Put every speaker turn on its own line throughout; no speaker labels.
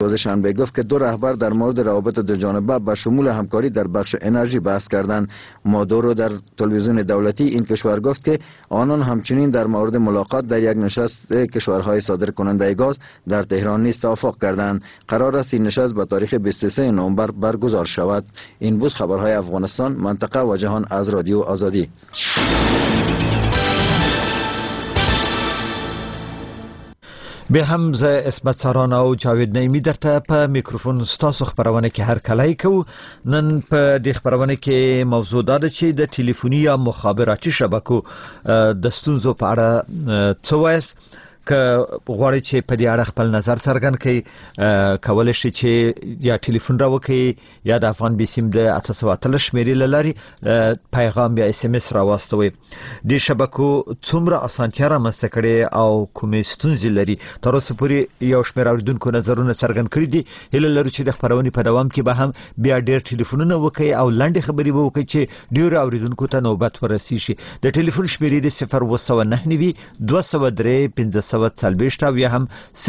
شنبه گفت که دو رهبر در مورد روابط دو جانبه به شمول همکاری در بخش انرژی بحث کردند. مادورو در تلویزیون دولتی این کشور گفت که آنان همچنین در مورد ملاقات در یک نشست کشورهای صادرکننده گاز در تهران نیز توافق کردند. قرار است این نشست به تاریخ 23 نوامبر برگزار شود. این بود خبرهای افغانستان، منطقه و جهان از رادیو آزادی.
به هم ز اسمت سران او جاوید نعیمی درته په میکروفون ستاسو خبرونه کې هر کله کوو. نن په دې خبرونه کې موضوع ده چې د ټلیفوني یا مخابراتي شبکو د ستونزو په اړه څه وایست. که غواړئ چې په دې اړه خپل نظر څرګند کړئ کولی شئ چې یا ټلیفون راوکړئ یا د افغان بي سیم د 813 شمیرې له لارې پیغام یا اس ام اس راواستوئ. دې شبکو څومره اسانتیا رامنځته کړې او کومې ستونزې لري تر اوسه پورې یو شمېر اورېدونکو نظرونه څرګند کړي دي. هیله لرو چې د خپرونې په دوام کې به هم بیا ډېر ټلیفونونه وکړئ او لنډې خبرې به وکړئ چې ډېرو اورېدونکو ته نوبت ورسیږي. د ټلیفون شمیرې د 029 203 1540 او یا هم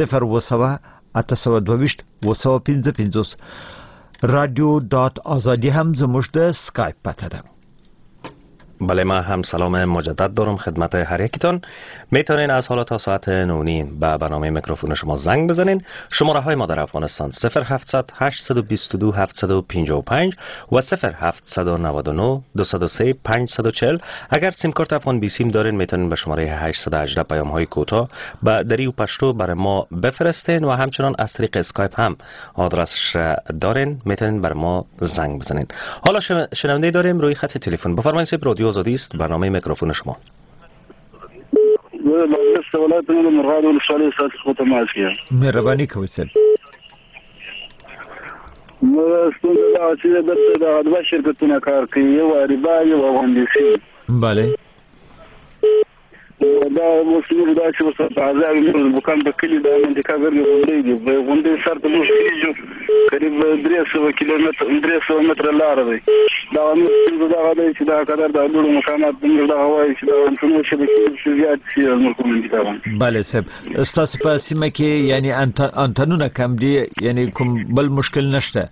02822 radio.azadi هم زموږ د اسکایپ پته ده.
بله، ما هم سلام مجدد دارم خدمت هر یکیتان. میتونین از حالا تا ساعت 9 به برنامه میکروفون شما زنگ بزنین. شماره های ما در افغانستان 0700 822 755 و 0799 203 540. اگر سیم کارت افغان بی سیم دارین میتونین به شماره 818 پیام های کوتاه به دری و پشتو برای ما بفرستین و همچنان از طریق اسکایپ هم آدرسش دارین، میتونین بر ما زنگ بزنین. حالا شنونده داریم روی خط تلفن. بفرمایید. رادیو آزادی است، برنامه میکروفون شما.
مهربانی کوئ سر.
شرکتونه کار کوي، یو اریبا یو افغانستان.
بله.
دا مسلمان دا چې وسه بازار موږ بکان په کلی د منطقه ګرځي غونډې دي. غونډې سره د موږ قریب 300 کیلومتر 300 متر لار دی. دا موږ دا غواړي چې دا قدر د لوړ مقامات موږ دا غواړي چې دا انټرنیټ شبکې زیات شي موږ کوم دي.
بله صاحب، تاسو په سیمه کې یعنی انټنونه کم دي، یعنی کوم بل مشکل نشته؟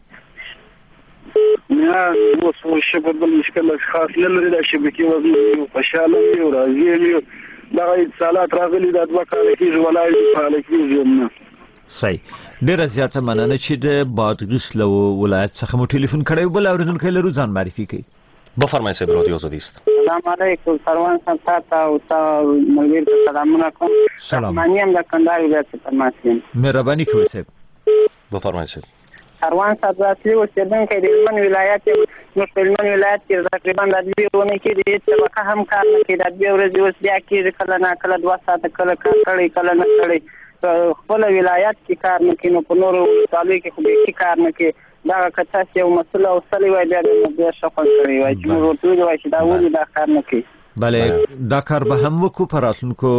نه، اوس شبکه بل مشکل خاص نه لري. دا شبکې وزن خوشاله وي او راځي وي. دا اتصالات راغلي د دوه کال کې ولای فعال کیږي نه.
صحیح. ډیره زیاته مننه چې د بادغیس له ولایت څخه مو ټلیفون کړی. بل اوریدونکو لرو ځان معرفي کړئ.
بفرمایئ صاحب، رادیو آزادی است.
سلام علیکم سروان صاحب، تاسو ته ملګری ته سلامونه کوم.
سلام.
مانیم د کندهار ولایت څخه ماسیم.
مهرباني کوئ صاحب.
بفرمایئ صاحب.
سروان صاحب اصلي اوسیدونکی د هلمند ولایت نو په هلمند ولایت کې تقریبا د 2 ورځې کې د شبکه هم کار نه کوي. د 2 ورځې اوس بیا کېږي، کله نه کله 2 ساعته کله کار کوي کله نه کوي. خپل ولایت کې کار نه کوي، نو په نورو ولایتونو کې خو به کار نه کوي. دا کته یو مسله او سلی وای بیا د شخص کوي وای چې موږ ورته وایو چې دا ولې دا کار نه کوي.
بله، دا کار به هم وکړو په راتلونکو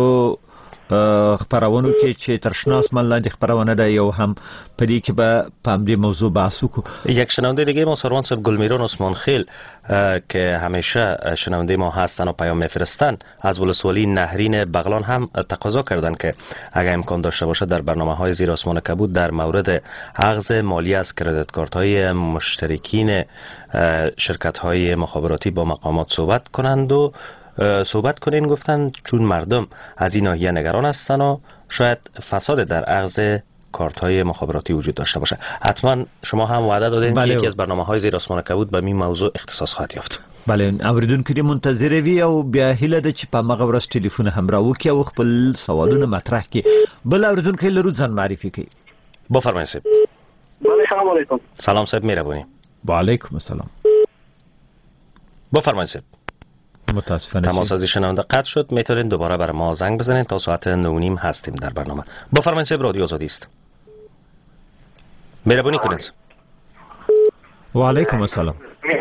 خبرونو کې چې ترشناس ملاندې خبرونه ده، یو هم په دې کې به په همدې موضوع بحث وکړو.
یک شنونده دیگه ما سروان صاحب گلمیران عثمان خیل که همیشه شنونده ما هستن و پیام میفرستن از ولسوالی نهرین بغلان هم تقاضا کردن که اگر امکان داشته باشه در برنامه‌های زیر آسمان کبود در مورد اخذ مالی از کردیت کارت‌های مشترکین شرکت‌های مخابراتی با مقامات صحبت کنند و صحبت کنین. گفتن چون مردم از این ناحیه نگران هستن و شاید فساد در اخذ کارت‌های مخابراتی وجود داشته باشه. حتما شما هم وعده دادین که یکی از برنامه‌های زیر آسمان کبود به این موضوع اختصاص خواهد یافت.
بله، اوریدونکو دې منتظر وي او بیا هیله ده چې په هغه ورځ ټلیفون هم راوکړي او خپل سوالونه مطرح کړي. بل اوریدونکو لرو ځان معرفي کړي.
بفرمایئ صاحب.
سلام علیکم.
سلام صاحب، مهربانی.
و علیکم السلام.
بفرمایئ صاحب.
متاسفانه
تماس از شنونده قطع شد. میتونین دوباره برای ما زنگ بزنید. تا ساعت 9:30 هستیم در برنامه. بفرمایید صاحب، رادیو آزادی است. مهربانی کنید.
و علیکم السلام.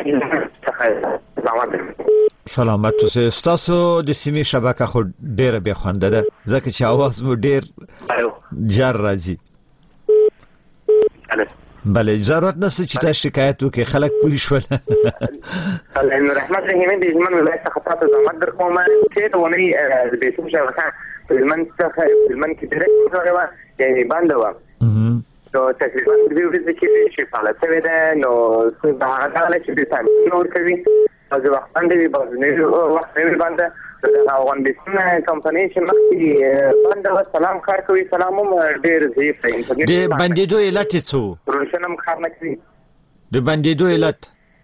سلامت اوسئ. ستاسو د سیمې شبکه خو ډیره بې خونده ده ځکه چې اواز مو ډیر جر راځي. بله، ضرورت نشته چې تاسو شکایت وکړئ، خلک پوه شول.
الله رحمت رحیم دې هلمند ولایت څخه تاسو زحمت درکوم چې د ونې د بیسو شبکه په هلمند څخه هلمند کې ډیرکټ شوې وه، یعنې بنده وه.
نو تقریبا دوی ورځې کې چې فعالیت شوې ده نو څه هغه ډله چې د تامین ورکوي بعضې وخت باندې وي بعضې وخت نه وي بنده د افغانستان کمپنۍ چې مخکې بنده سلام کار کوي سلام هم ډېر ضعیف دی
د بندېدو علت یې څه و
روشن هم کار نه کوي
د بندېدو علت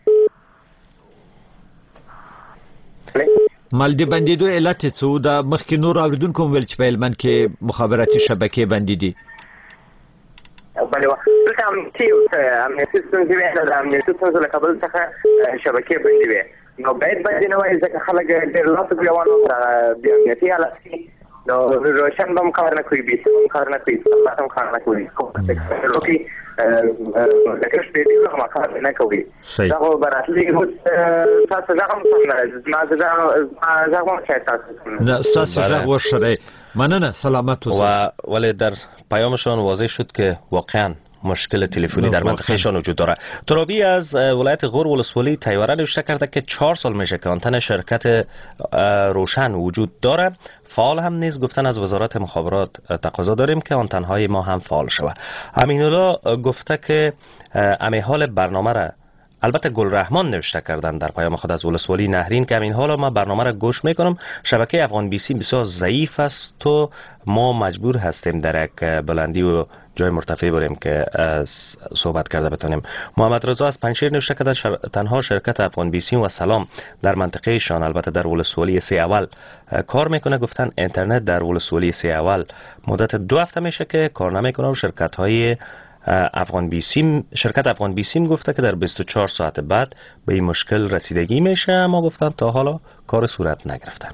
مال د بندېدو علت یې څه و د مخکې نور اورېدونکو هم ویل چې په هلمند کې مخابراتي شبکې بندې دي
بله دلته امنیتي ستونزې وې د امنیتي ستونزو له کبله څخه شبکې بندې وې نو باید بندې نه وای ځکه خلک ډېر لاس ګریوان بې امنیتي حالت کې نو روشن به هم کار نه کوي بیسیم هم کار نه کوي صفات هم کار نه کوي لکه شپې ډېر هم کار نه کوي دا خو به راتلي اوس تاسو غږ هم سم نه راځي زما غږ هم شاید تاسو
نه ستاسو غږ وشری مننه سلامت اوسید
ولی در پیامشان واضح شد که واقعا مشکل تلفنی در منطقهشان وجود داره. ترابی از ولایت غور ولسوالی تیوره نوشته کرده که 4 سال میشه که آنتن شرکت روشن وجود داره. فعال هم نیست. گفتن از وزارت مخابرات تقاضا داریم که آنتنهای ما هم فعال شود. امین‌الله گفته که حال برنامه را البته گلرحمان نوشته کردن در پیام خود از ولسوالی نهرین که همین حالا ما برنامه را گوش میکنم. شبکه افغان بی سی بسیار ضعیف است و ما مجبور هستیم در یک بلندی و جای مرتفع بریم که صحبت کرده بتونیم. محمد رضا از پنجشیر نوشته کرده تنها شرکت افغان بی سی و سلام در منطقه شان البته در ولسوالی 3 اول کار میکنه. گفتن اینترنت در ولسوالی 3 اول مدت 2 هفته میشه که کار نمیکنه و شرکت افغان بی سیم گفته که در 24 ساعت بعد به این مشکل رسیدگی میشه، اما گفتن تا حالا کار صورت نگرفتن.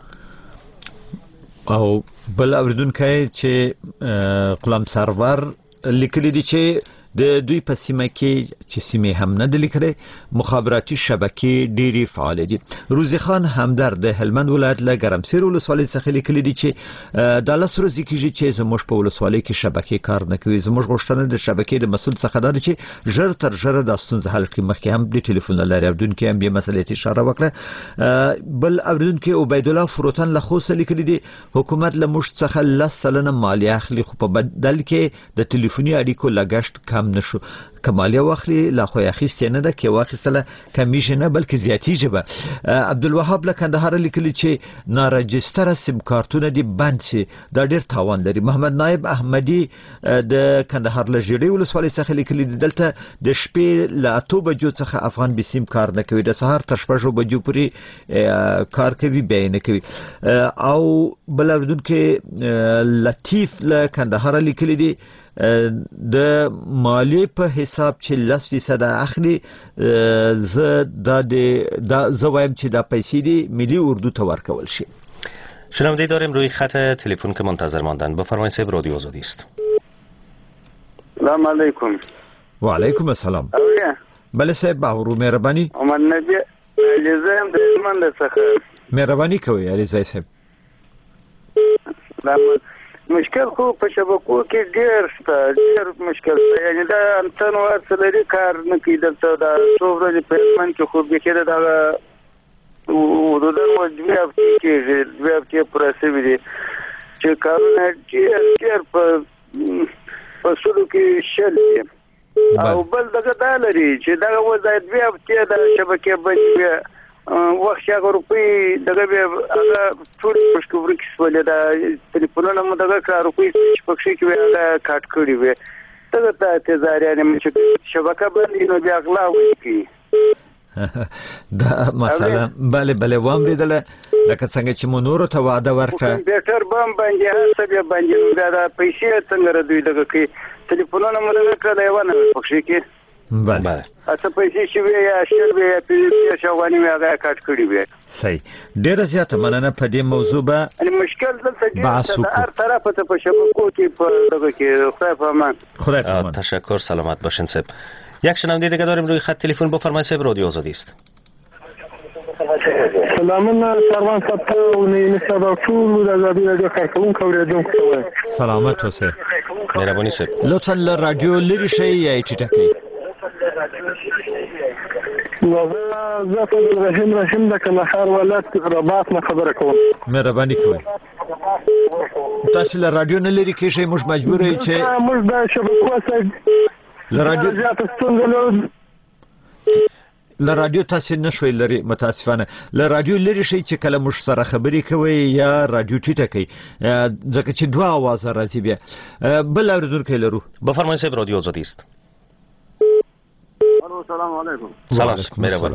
او بل اوریدونکو چې غلام سرور لیکلی دی چې د دوی په سیمه کې چې سیمه هم نه د لیکره مخابراتي شبکې ډېری فعال دي. روزي خان همدرد د هلمند ولایت له ګرمسیر ولسوالۍ څخه لیکلی دی چې د لس ورځې کېږي چې زموږ په ولسوالۍ کې شبکې کار نه کوي. زموږ غوښتنه د شبکې د مسول څخه ده چې ژر تر ژره د ستونزې حل کړي. مخکې هم د ټلیفون لارې اوریدونکو هم به مسلې ته اشاره وکړه. بل اوریدونکو عبید الله فروتن له خوسه لیکلی دی حکومت له موږ څخه 10 سلنه مالیه اخلي خو په بدل کې د ټلیفوني اړیکو لګښت کم نشو. کمالیه واخلي لا خو اخیستې نه ده کې واخیستله کمیشن نه بلکې زیاتیږي به. عبدالوهاب له کندهار لیکلی چې ناراجستره سیم کارتونه دي بند شي دا ډیر تاوان لري. محمد نایب احمدی د کندهار له ژړې ولسوالۍ څخه لیکلی دلته د شپې له 8 بجو څخه افغان بي سیم کار نه کوي، د سهار تر 6 بجو پورې کار کوي بیا نه کوي. او بل اوریدونکو لطیف له کندهار لیکلی دی د مالی په حساب چې 10% اخلي زه وایم چې دا پیسې دی ملي اردو ته ورکول شي.
شنونده داریم روی خط تلفن که منتظر ماندن. بفرمایید صاحب، رادیو آزادی است.
سلام علیکم.
و علیکم السلام. بله صاحب باورو مهربانی.
عمر نبی علیزه هم د هلمند څخه.
مهربانی کوي علیزه صاحب.
مشکل خو په شبکو کې ډېر شته، ډېر مشکل دی. یعنې دا انتن ورسلري کار نه کوي. دلته دا څو ورځې په هلمند کې خو بیخي دغه حدودا 2 هفتې کېږي، 2 هفتې پوره شوي دي چې کارونه ډېر په فصلو کې شل دي. او بل دغه دا لري چې دغه وضع 2 هفتې د شبکې بندې وي وخت هغه روپۍ دغه به هغه ټول مشکوري کې سولې دا ټلیفونونه مو دغه کار روپۍ چې پکې کې هغه کاټ کړی وي دغه ته تزاریانه مې چې شبکه باندې نو بیا غلا وکړي
دا مثلا بله وامریدله لکه څنګه چې مو نورو ته وعده ورکړه
کمپیوټر باندې هڅه به باندې دا پیسې څنګه ردوي دغه کې ټلیفونونه مو دغه کړی و نه پکې کې
بله
اته پیسې چې وي یا شر وي یا پیسې شوانی وي هغه کاټ کړی وي.
صحیح. ډیره زیاته مننه. په دې موضوع به
مشکل دلته ډیر هر طرف ته په شبکو کې په دغه کې خدای په امان.
تشکر. سلامت باشین صاحب. یک شنونده دیگه داریم روی خط تلفن. بفرمایید صاحب، رادیو آزادی است.
سلامونه سروان صاحب او نه سبا ټول د آزادي رادیو کارکونکو اوریدونکو
سلامت اوسئ.
مهرباني صاحب
لطفا له رادیو لري شئ یا ټیټه کړئ.
زه فضل رحیم د کندهار ولایت رباط نه خبره کوم.
مهرباني کوئ. تاسو له رادیو نه لري کېږئ، موږ مجبور یو چې
موږ د شبکو سره
له رادیو تاسو نشوي لري متاسفانه له رادیو لري شي چې کله مش سره خبرې کوي یا رادیو ټیټه کوي ځکه چې دوه आवाज راځي بیا بل اوریدونکو لرو
بفرمایئ صاحب رادیو آزادی است.
السلام علیکم.
سلام مهربان.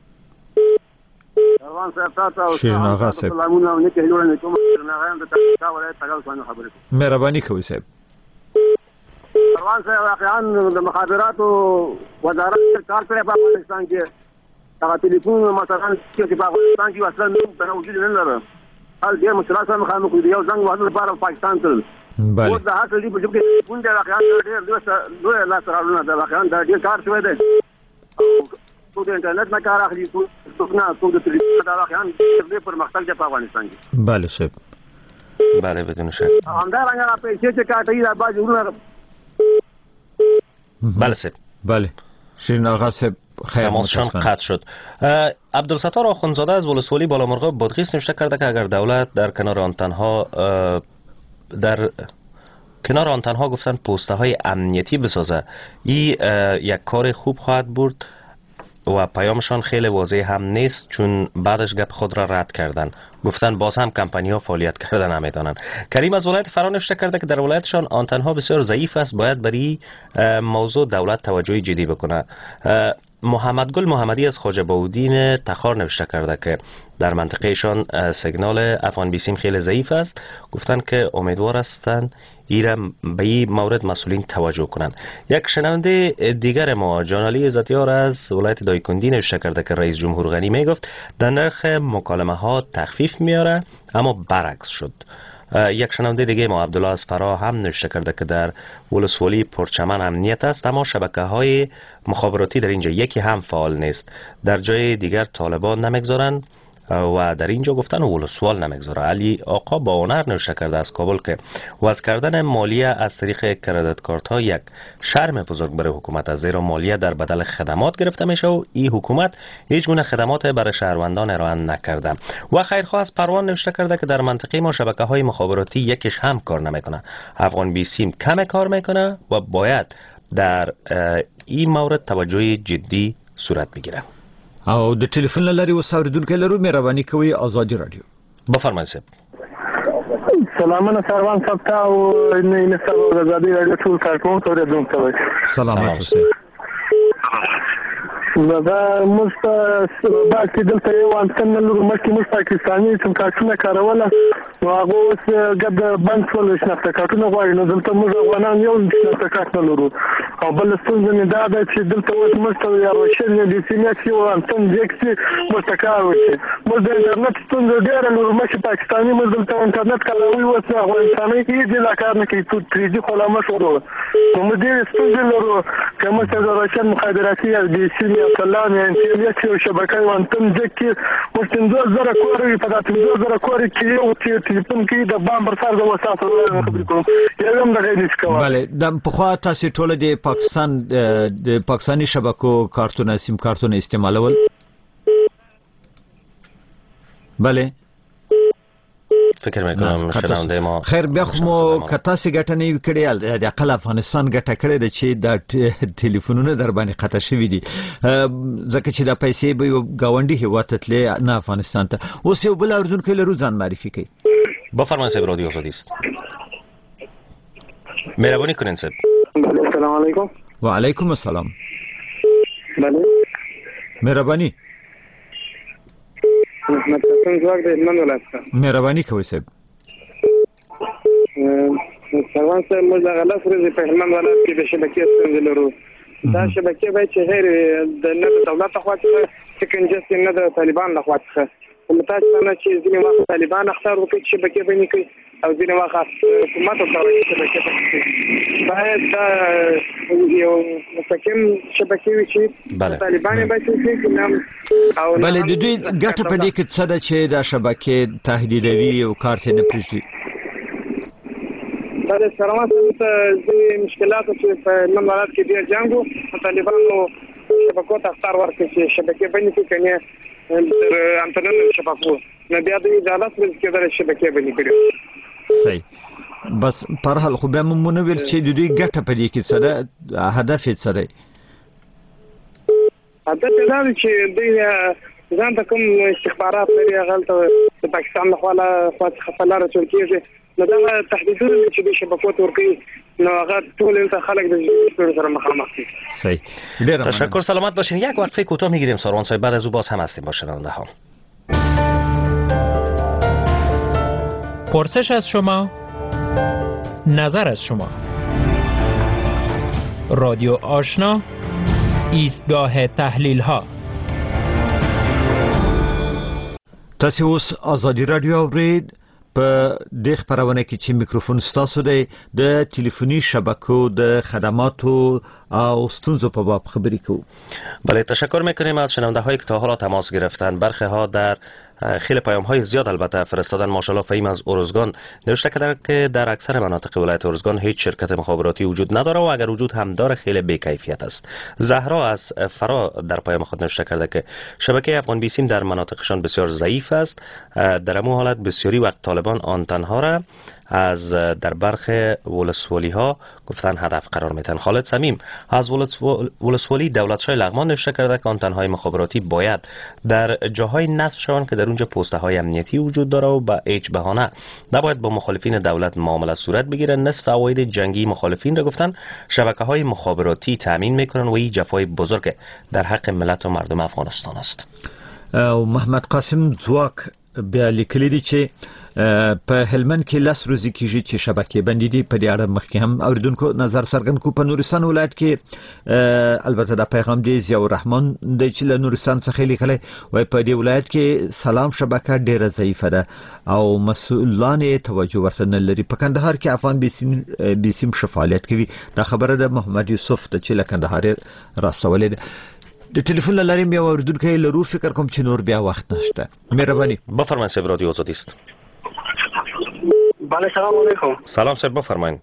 روان صاحب تاسو
شیرین آقا صاحب
سلامونه نه کوي ورنه کوم نه غواړم د تاسو ولایت څنګه څنګه خبرې
مهرباني کوي صاحب.
روان صاحب واقعا د مخابراتو وزارت کار کړی په افغانستان کې هغه ټلیفون مثلا چې په افغانستان کې اصلا نه وجود نه لري حال ډېر مشکلات سره مخامخ دي یو څنګه وحدت لپاره پاکستان ته
بله
او د هڅې دی په چې کوم ډېر واقعا ډېر لوی لاس راوړنه د واقعا د ډېر کار شوی دی څو د انټرنیټ نه کار اخلي څو د ټلیفون دا واقعا ډېر پرمختګ دی په افغانستان کې.
بله صاحب
بله بدون شک.
همدارنګه پیسې چې کاټي دا باز ورونه
بله صاحب.
بله شیرین آقا صاحب خیر
تماسشان قطع شد. عبدالستار آخوندزاده از ولسوالی بالامرغاب بادغیس نوشته کرده که اگر دولت در کنار آن تنها گفتن پوسته های امنیتی بسازه این یک کار خوب خواهد بود و پیامشان خیلی واضح هم نیست چون بعدش گپ خود را رد کردن گفتن باز هم کمپانی ها فعالیت کردن نمیدانند. کریم از ولایت فرا نوشته کرده که در ولایتشان آنتنها بسیار ضعیف است باید برای موضوع دولت توجه جدی بکنه. محمد گل محمدی از خواجه باودین تخار نوشته کرده که در منطقهشان سیگنال افغان بیسیم خیلی ضعیف است گفتن که امیدوار هستند ایرم به این مورد مسئولین توجه کنند. یک شنونده دیگر ما جانالی عزتیار از ولایت دایکندی نوشته کرده که رئیس جمهور غنی میگفت در نرخ مکالمه ها تخفیف میاره اما برعکس شد. یک شنونده دیگه ما عبدالله از فرا هم نوشته کرده که در ولسوالی پرچمن امنیت است اما شبکه های مخابراتی در اینجا یکی هم فعال نیست. در جای دیگر طالبان نمیگذارن و در اینجا گفتن ولسوال نمیگذاره. علی آقا با هنر نوشته کرده از کابل که وضع کردن مالیه از طریق کردیت کارت ها یک شرم بزرگ برای حکومت است زیرا مالیه در بدل خدمات گرفته میشه و این حکومت هیچ گونه خدمات برای شهروندان ارائه نکرده. و خیرخواه از پروان نوشته کرده که در منطقه ما شبکه های مخابراتی یکیش هم کار نمیکنه. افغان بیسیم کم کار میکنه و باید در این مورد توجه جدی صورت بگیره.
او د ټلیفون لاري وساوریدونکو لرو مهرباني کوي آزادي رادیو.
بفرمایئ صاحب.
سلامونه سروان صاحب ته او نه سره آزادي رادیو ټول کارکونکو ته دومره
سلامات اوسئ.
دا مستبا کې دلته یو انتن لرو مکه مست پاکستاني څنګه کارونه کاروله نو هغه اوس ګد بند شول شناخته کارونه غواړي نو دلته موږ افغانان یو شناخته کارت لرو او بل څنګه نه دا د چې دلته اوس مستو یا روشن دي سیمه کې او انتن دکسي مستکار وشي موږ د انټرنیټ څنګه ډیر لرو مکه پاکستاني موږ دلته انټرنیټ کاروي اوس افغانستاني کې د لا کار نه کوي ټول تریجی خلامه شروع نو موږ دې څنګه لرو کوم څه د روشن مخابراتي د سیمه کلام انټرنیټ یو شبکه وانتم ځکه ممکن 2000 کوري په داتې 2000 کوري کې یو ټلیفون کې د بام پر سر د وساتو خبرې کوم یو هم دغه نشي کوم.
بله د پخوا تاسو ټول د پاکستان د پاکستاني شبکو کارتونه سیم کارتونه استعمالول. بله
فکر میکنم شنونده ما
خیر بیا خو مو کتاسي ګټه نه کړې د اقل افغانستان ګټه کړې د چې د ټلیفونونو در باندې قطع شوی دي ځکه چې د پیسې به یو گاونډي هیواد ته تلې نه افغانستان ته. اوس یو بل اردوونکی لرو ځان معرفي کوي.
بفرمایئ صاحب رادیو آزادی است. مهربانی کنین صاحب.
السلام علیکم.
و علیکم السلام.
بله
مهربانی.
محمد حسن زواج د هلمند ولایت څخه.
مهرباني کوئ صاحب.
سروان صاحب موږ د غلط ورځې په هلمند ولایت کې د شبکې ستونزې لرو. دا شبکې باید چې غیر د نه د دولت لخوا څخه سکنجس نه د طالبان لخوا څخه متاسفانه چې ځینې وخت طالبان اختیار وکړي چې شبکې به نه کوي او ځینې وخت حکومت ورته وایي چې شبکې به نه کوي. باید دا یو مستقیم شبکې وي چې طالبان یې باید وکړي او
بله د دوی ګټه په دې کې څه ده چې دا شبکې تهدیدوي او کار ته نه پرېږدي.
دا د سروان صاحب ته ځینې مشکلاتو چې په هلمند ولایت کې ډېر جنګ و طالبانو شبکو ته اختیار ورکړي چې شبکې بندې کړي که نه انټرنیټ شبکو نه بیا دوی د 10 ورځې کېدلی شبکې بندې کړي.
صحیح بس پر حال خو به مونږ ویل چې د دوی ګټه په دې کې څه ده هدف یې څه دی
هدف دا دی چې دوی ځان ته کوم استخبارات لري هغه ته د پاکستان لخوا خپلاره چول کېږي نو دا تهدیدونه چې د شبکو تورکی نو هغه ټول ته خلک د جوړ سره مخامخ دي.
صحیح ډیر
تشکر سلامت باشین. یک وقفه کوتاه میگیریم ساروان صاحب بعد از او باز هم هستیم با شنونده ها.
پرسش از شما نظر از شما رادیو آشنا ایستگاه تحلیل ها
تاسو اوس ازادي رادیو اورید په د خبرونه کې چې میکروفون ستاسو دی د ټلیفوني شبکو د خدماتو او ستونزو په باب خبرې کوو.
بله تشکر میکنیم از شنونده هایی که تا حالا تماس گرفتن. برخی ها در خیلی پیام های زیاد البته فرستادن. ماشاءالله فهیم از ارزگان نوشته که در اکثر مناطق ولایت ارزگان هیچ شرکت مخابراتی وجود نداره و اگر وجود هم داره خیلی بی‌کیفیت است. زهرا از فرا در پیام خود نوشته کرده که شبکه افغان بیسیم در مناطقشان بسیار ضعیف است. در امو حالت بسیاری وقت طالبان آنتنها را از در برخ ولسوالی ها گفتن هدف قرار میتن. خالد صمیم از ولسوالی دولتشاه لغمان نوشته کرده که آنتنهای مخابراتی باید در جاهای نصب شوند که در اونجا پسته های امنیتی وجود داره و با هیچ بهانه نباید با مخالفین دولت معامله صورت بگیره. نصف عواید جنگی مخالفین را گفتن شبکه های مخابراتی تامین میکنن و این جفای بزرگ در حق ملت و مردم افغانستان است.
او محمد قاسم زواک بیا لیکلی دی چې په هلمند کې لاس روزي کیږي چې شبکې بندې دي. په دې اړه مخکې هم اوریدونکو نظر څرګند کو. په نورستان ولایت کې البته د پیغام دی ضیاء الرحمن د چې له نورستان څخه لیکلی وای په دې ولایت کې سلام شبکه ډیره ضعیفه ده او مسؤلان توجه ورته نه لري. په کندهار کې افغان بیسیم فعالیت کوي. دا خبره د محمد یوسف د چې له کندهار راستولې ده. د ټلیفون لارې بیا اوریدونکو لرو فکر کوم چې نور بیا وخت نشته. مهرباني
بفرمایید صاحب رادیو آزادی است.
بله سلام علیکم.
سلام صاحب بفرمایید.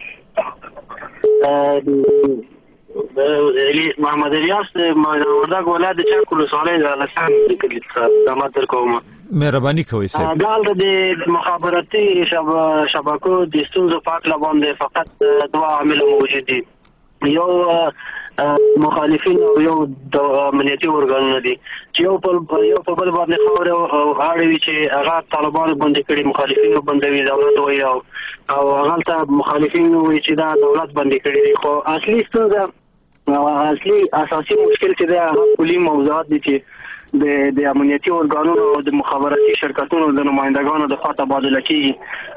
محمد الیاس وردګ ولایت د چک ولسوالۍ د لسان کلی خدمات درکوم.
مهرباني کوئ صاحب.
دلته د مخابراتي شبکو د ستونزو په اړه باندې فقط دوه عامل موجود دي. یو مخالفین او یو د امنیتي ارګانونه دي چې یو په بل باندې خبره او اړوي چې هغه طالبان باندې کړي مخالفین بندوي دولت وایي او هغه ته مخالفین وایي چې دا دولت باندې کړي. خو اصلي ستونزه اصلي اساسي مشکل چې دا کلی موضوعات دي چې د امنیتي ارګانونو او د مخابراتي شرکتونو د نمائندګانو د خوا تبادله کیږي.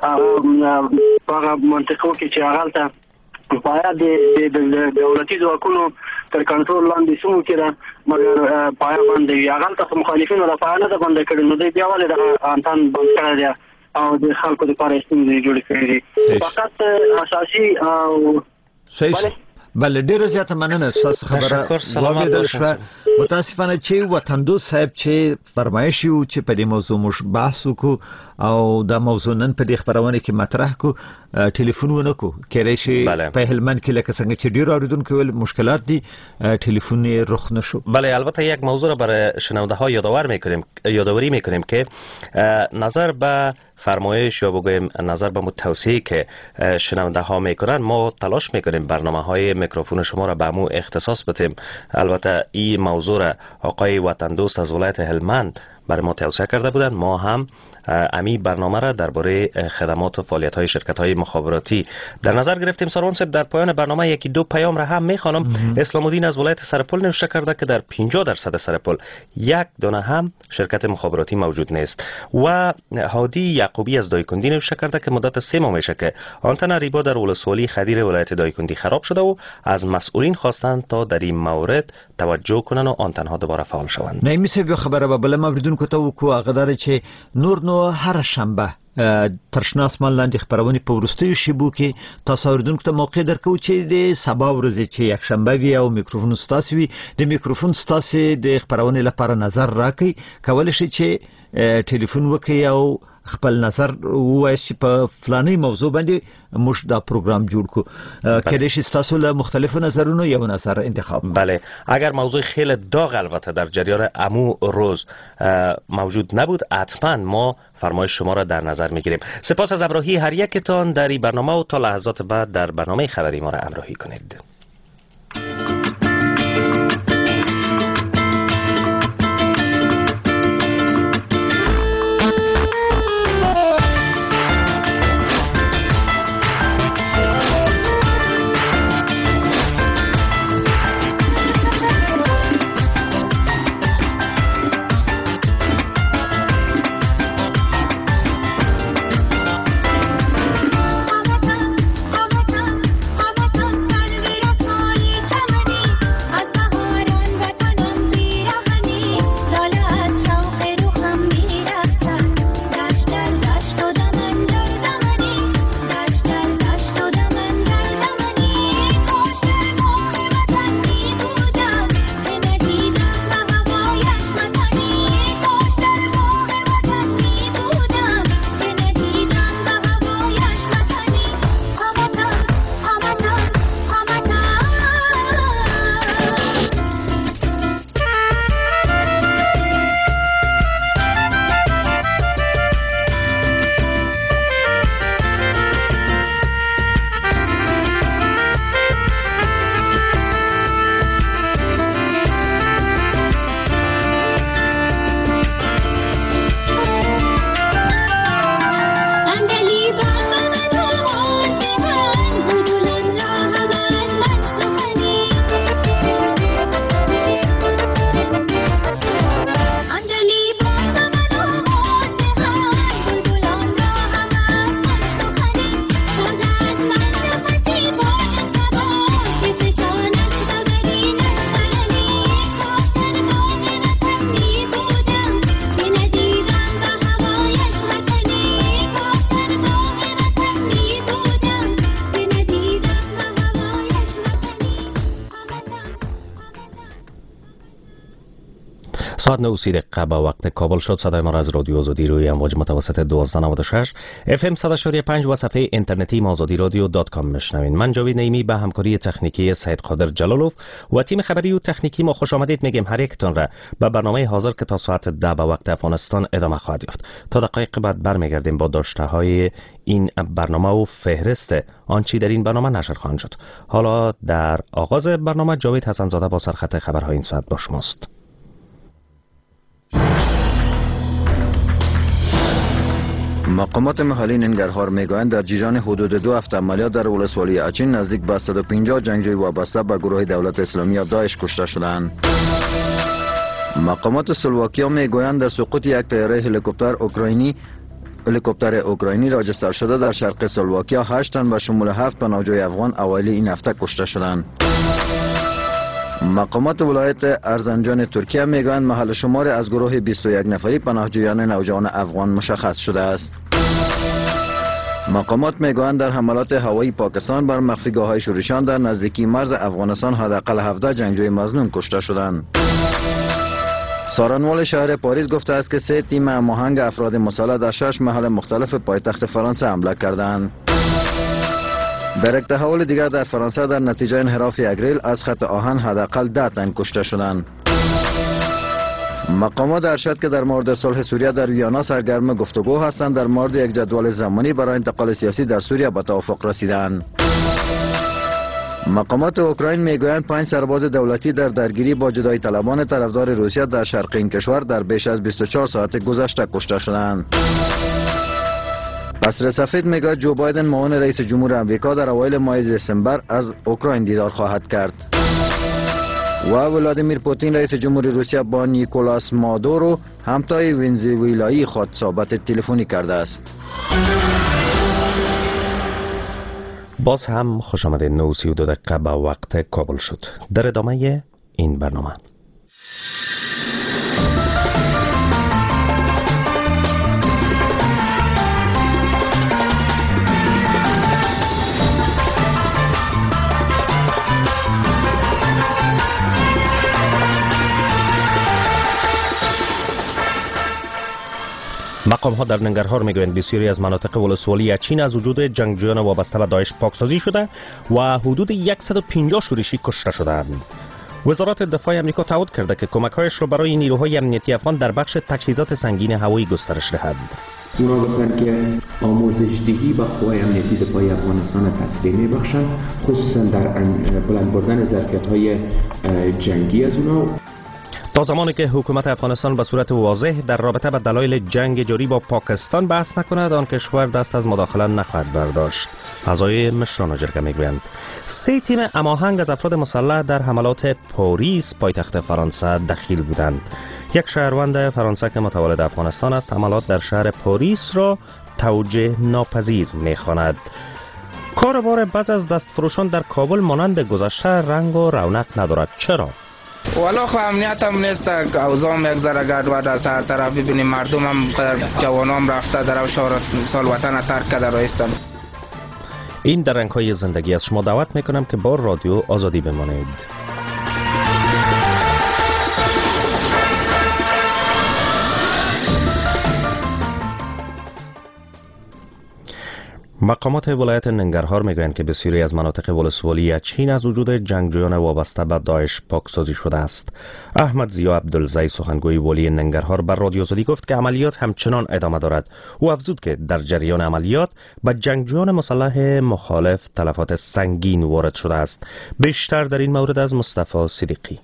هغه منطقو کې چې هغه ته باید د دولتي ځواکونو تر کنټرول لاندې سمو کې ده مګر پایا باندې وي. هغه ته مخالفینو د پایا نه باندې کړي نو دوی بیا ولې د انتن بند کړی دی او د خلکو لپاره ستونزې جوړې کړې دي. فقط اساسي او
صحیح بله ډیره زیاته مننه. تاسو خبره واوریدل شوه. متاسفانه چې وطندو صاحب چې فرمایش یو چې په دې موضوع مش بحث وکړو او دا موضوع نن په دې خبرونه کې مطرح کو ټلیفون ونکو کېږي چې په هلمند کې لکه څنګه چې ډیر اوریدونکو ول مشکلات دي ټلیفون رخ نشو.
بله البته یک موضوع را برای شنونده ها یادآوری میکنیم که نظر به فرمایش یا بگویم نظر به توصیه که شنونده ها میکنن ما تلاش میکنیم برنامه های میکروفون شما را به مو اختصاص بدیم. البته این موضوع را آقای وطن دوست از ولایت هلمند برای ما توصیه کرده بودند. ما هم امی برنامه را درباره خدمات و فعالیت های شرکت های مخابراتی در نظر گرفتیم. ساروان صاحب در پایان برنامه یکی دو پیام را هم میخوانم. اسلام الدین از ولایت سرپل نوشته کرده که در 50% سرپل یک دانه هم شرکت مخابراتی موجود نیست. و هادی یعقوبی از دایکندی نوشته کرده که مدت 3 ماه میشه که آنتن ریبا در ولسوالی خدیر ولایت دایکندی خراب شده و از مسئولین خواستند تا در این مورد توجه کنن و آنتن ها دوباره فعال شوند.
نه میشه به خبره به بل موریدونکو ته وکړو هغه دره چې نور هر شنبه ترشنا اسمان لاندې خبرونه په ورستیو شیبو کې تاسو اوریدونکو ته موقع درکو چې د سبا ورځې چې یک شنبه وي او میکروفون ستاسو وي د میکروفون ستاسو د خبرونه لپاره نظر راکړي. کولای شئ چې ټلیفون وکړئ او خپل نظر وایي چې په فلاني موضوع باندې موږ دا پروګرام جوړ کو. کله چې تاسو له مختلفو نظرونو یو نظر انتخاب.
بله اگر موضوع خیلی داغ البته در جریان امو روز موجود نبود حتما ما فرمایش شما را در نظر میگیریم. سپاس از همراهی هر یکتان در این برنامه و تا لحظات بعد در برنامه خبری ما را همراهی کنید. ساعت 9:30 با وقت کابل شد. صدای ما را از رادیو آزادی روی امواج متوسط 1296 FM 100.5 و صفحه اینترنتی azadiradyo.com میشنوین. من جاوید نعیمی به همکاری تکنیکی سید قادر جلالوف و تیم خبری و تکنیکی ما خوش آمدید میگیم هر یکتون را به برنامه حاضر که تا ساعت 10 به وقت افغانستان ادامه خواهد یافت. تا دقایق بعد برمیگردیم با داشته های این برنامه و فهرست آنچه در این برنامه نشر خواهد شد. حالا در آغاز برنامه جاوید حسن زاده با سرخط خبرهای این ساعت با شماست.
مقامات محلی ننگرهار میگویند در جریان حدود 2 هفته عملیات در ولسوالی اچین نزدیک به 150 جنگجوی وابسته به گروه دولت اسلامی یا داعش کشته شدند. مقامات سلواکیا میگویند در سقوط یک طیاره هلیکوپتر اوکراینی راجستر شده در شرق سلواکیا 8 تن به شمول 7 پناهجوی افغان اوایل این هفته کشته شدند. مقامات ولایت ارزنجان ترکیه میگویند محل شمار از گروه 21 نفری پناهجویان نوجوان افغان مشخص شده است. مقامات میگویند در حملات هوایی پاکستان بر مخفیگاه‌های شورشیان در نزدیکی مرز افغانستان حداقل 17 جنگجوی مظنون کشته شدند. سارنوال شهر پاریس گفته است که 3 تیم هماهنگ افراد مسلح در 6 محل مختلف پایتخت فرانسه حمله کردند. در یک تحول دیگر در فرانسه در نتیجه انحراف یک ریل از خط آهن حداقل 10 تن کشته شدند. مقامات ارشد که در مورد صلح سوریه در ویانا سرگرم گفتگو هستند در مورد یک جدول زمانی برای انتقال سیاسی در سوریه به توافق رسیدند. مقامات اوکراین میگویند 5 سرباز دولتی در درگیری با جدایی طلبان طرفدار روسیه در شرق این کشور در بیش از 24 ساعت گذشته کشته شدند. قصر سفید میگوید جو بایدن معاون رئیس جمهور امریکا در اوایل ماه دسامبر از اوکراین دیدار خواهد کرد. و ولادیمیر پوتین رئیس جمهور روسیه با نیکولاس مادورو همتای ونزوئلایی خود صحبت تلفنی کرده است.
باز هم خوش آمدید. 9:32 با وقت کابل شد. در ادامه این برنامه مقام ها در ننگرهار میگویند بسیاری از مناطق ولسوالی چین از وجود جنگجویان وابسته به داعش پاکسازی شده و حدود 150 شورشی کشته شدند. وزارت دفاع آمریکا تعهد کرده که کمک‌هایش را برای نیروهای امنیتی افغان در بخش تجهیزات سنگین هوایی گسترش دهد.
اونا گفتن که آموزش دهی و قوای امنیتی دفاعی افغانستان تسلیح می‌بخشند، خصوصا در بلند بردن ظرفیت‌های جنگی از اونا.
تا زمانی که حکومت افغانستان به صورت واضح در رابطه با دلایل جنگ جاری با پاکستان بحث نکند، آن کشور دست از مداخله نخواهد برداشت. اعضای مشران جرگه میگویند 3 تیم هماهنگ از افراد مسلح در حملات پاریس پایتخت فرانسه دخیل بودند. یک شهروند فرانسه که متولد افغانستان است حملات در شهر پاریس را توجیه ناپذیر می‌خواند. کاروبار بعض از دستفروشان در کابل مانند گذشته رنگ و رونق ندارد. چرا؟
والا خو امنیت هم نیست، اوضاع یک ذره گډوډ است. هر طرف ببینیم مردم هم جوانام رفته در سال وطن ترک کرده رایستن.
این در رنگ‌های زندگی از شما دعوت میکنم که با رادیو آزادی بمانید. مقامات ولایت ننگرهار میگویند که بسیاری از مناطق ولسوالی اچین از وجود جنگجویان وابسته به داعش پاکسازی شده است. احمد ضیا عبدالزی سخنگوی والی ننگرهار بر رادیو آزادی گفت که عملیات همچنان ادامه دارد. او افزود که در جریان عملیات به جنگجویان مسلح مخالف تلفات سنگین وارد شده است. بیشتر در این مورد از مصطفی صدیقی.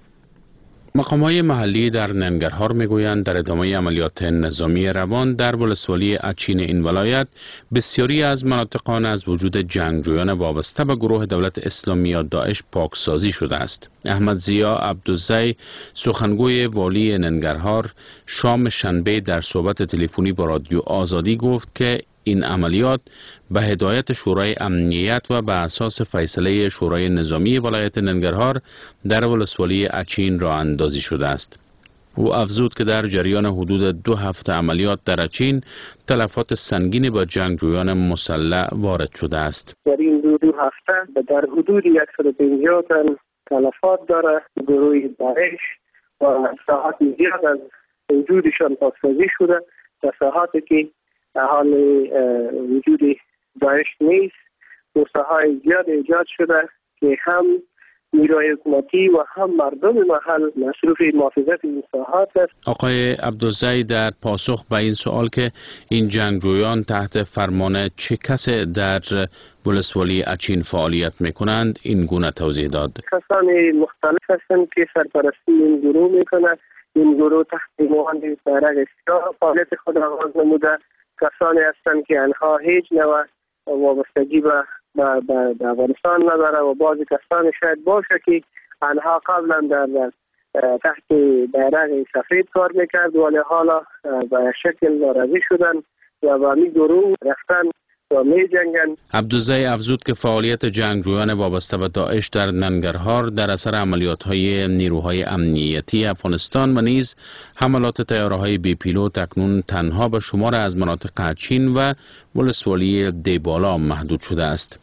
مقامات محلی در ننگرهار میگویند در ادامه عملیات نظامی روان در ولسوالی اچین این ولایت بسیاری از مناطق از وجود جنگجویان وابسته به گروه دولت اسلامی یا داعش پاکسازی شده است. احمد ضیا عبدالزی سخنگوی والی ننگرهار شام شنبه در صحبت تلفنی با رادیو آزادی گفت که این عملیات به هدایت شورای امنیت و به اساس فیصله شورای نظامی ولایت ننگرهار در ولسوالی اچین راه اندازی شده است. او افزود که در جریان حدود 2 هفته عملیات در اچین تلفات سنگینی با جنگجویان مسلح وارد شده است.
در این 2 هفته در حدود 150 تن تلفات داره. گروه داعش و ساحات زیاد از وجودشان پاکسازی شده. در ساحاتی که حال وجود داعش نیست، موساهای زیاد ایجاد شده که هم نیروی حکومتی و هم مردم محل مصروف محافظت این ساحات است.
آقای عبدالزی در پاسخ به این سوال که این جنگجویان تحت فرمان چه کسی در ولسوالی اچین فعالیت میکنند این گونه توضیح داد.
کسان مختلف هستند که سرپرستی این گروه میکنند. این گروه تحت عنوان بیرق سیاه فعالیت خود آغاز نموده. کسانی هستند که آنها هیچ نوع وابستگی به افغانستان نداره و بعضی کسانی شاید باشه که آنها قبلا در تحت بیرق سفید کار میکرد ولی حالا به شکل ناراضی شدن و به این گروه رفتن و می جنگن.
عبدالزی افزود که فعالیت جنگجویان وابسته به داعش در ننگرهار در اثر عملیات‌های نیروهای امنیتی افغانستان و نیز حملات طیاره‌های بی پیلوت اکنون تنها به شمار از مناطق اچین و ولسوالی دیبالا محدود شده است.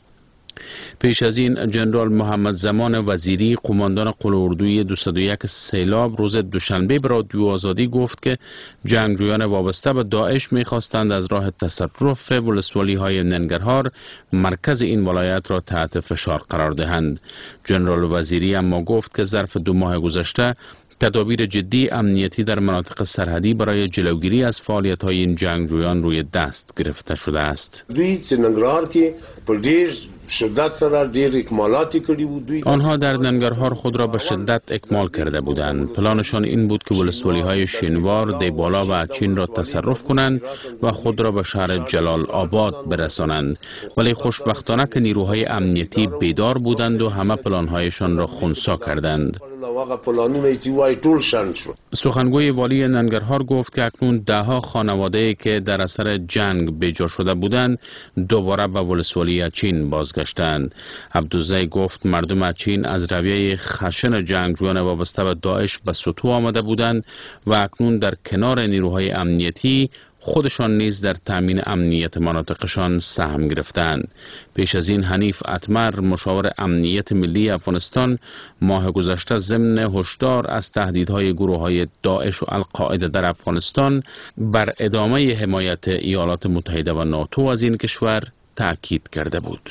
پیش از این جنرال محمد زمان وزیری قماندان قواردوی 201 سیلاب روز دوشنبه به رادیو آزادی گفت که جنگجویان وابسته به داعش می‌خواستند از راه تصرف ولسوالی‌های ننگرهار مرکز این ولایت را تحت فشار قرار دهند. جنرال وزیری اما گفت که ظرف 2 ماه گذشته تدابیر جدی امنیتی در مناطق سرحدی برای جلوگیری از فعالیت‌های این جنگجویان روی دست گرفته شده است. آنها در ننگرهار خود را به شدت اکمال کرده بودند. پلانشان این بود که ولسوالی‌های شینوار، دیبالا و اچین را تصرف کنند و خود را به شهر جلال آباد برسانند. ولی خوشبختانه که نیروهای امنیتی بیدار بودند و همه پلان‌هایشان را خنثی کردند. سخنگوی والی ننگرهار گفت که اکنون 10 خانواده‌ای که در اثر جنگ بیجا شده بودند دوباره به ولسوالی اچین بازگشتند. عبدالزی گفت مردم اچین از رویه خشن جنگجویان وابسته به داعش به سطوح آمده بودند و اکنون در کنار نیروهای امنیتی خودشان نیز در تامین امنیت مناطقشان سهم گرفتند. پیش از این حنیف اتمر مشاور امنیت ملی افغانستان ماه گذشته ضمن هشدار از تهدیدهای گروه‌های داعش و القاعده در افغانستان بر ادامه حمایت ایالات متحده و ناتو از این کشور تاکید کرده بود.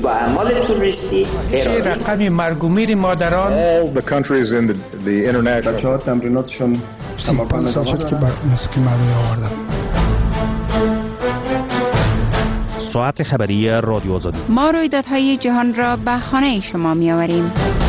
با اعمال توریستی
رقم مرگ و میر مادران
all the countries in the international
بچه‌ها تمریناتشون تمام شد که موسیقی مردمی آوردن.
ساعت خبری رادیو آزادی.
ما رویدادهای جهان را به خانه شما می آوریم.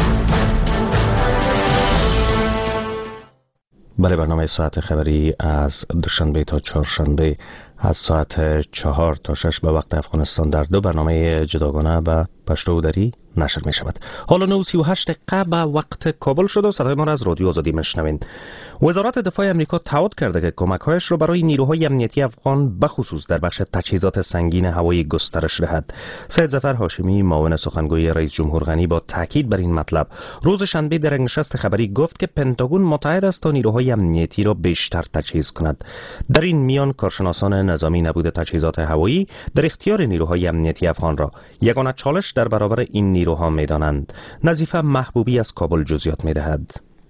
بله، برنامه ساعت خبری از دوشنبه تا چهارشنبه از ساعت 4 تا 6 به وقت افغانستان در دو برنامه جداگانه به پشتو و دری نشر می شود. حالا 9:38 به وقت کابل شد و صدای ما را از رادیو آزادی میشنوین. وزارت دفاع امریکا تعهد کرده که کمک‌هایش را برای نیروهای امنیتی افغان به خصوص در بخش تجهیزات سنگین هوایی گسترش دهد. سید ظفر هاشمی معاون سخنگوی رئیس جمهور غنی با تاکید بر این مطلب روز شنبه در نشست خبری گفت که پنتاگون متعهد است تا نیروهای امنیتی را بیشتر تجهیز کند. در این میان کارشناسان نظامی نبود تجهیزات هوایی در اختیار نیروهای امنیتی افغان را یگانه چالش در برابر این نیروها می‌دانند. نظیفه محبوبی از کابل جزئیات می‌دهد.